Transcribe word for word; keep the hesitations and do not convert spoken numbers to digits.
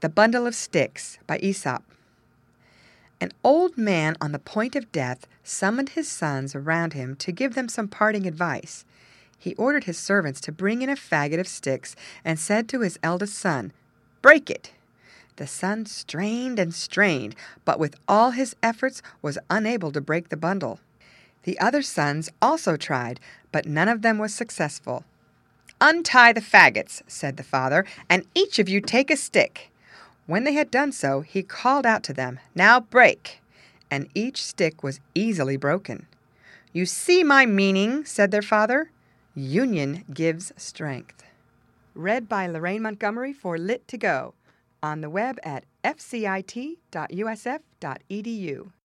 The Bundle of Sticks by Aesop. An old man on the point of death summoned his sons around him to give them some parting advice. He ordered his servants to bring in a faggot of sticks and said to his eldest son, "Break it." The son strained and strained, but with all his efforts was unable to break the bundle. The other sons also tried, but none of them was successful. "Untie the faggots," said the father, "and each of you take a stick." When they had done so, he called out to them, "Now break!" And each stick was easily broken. "You see my meaning," said their father. "Union gives strength." Read by Lorraine Montgomery for Lit to Go, on the web at f c i t dot u s f dot e d u.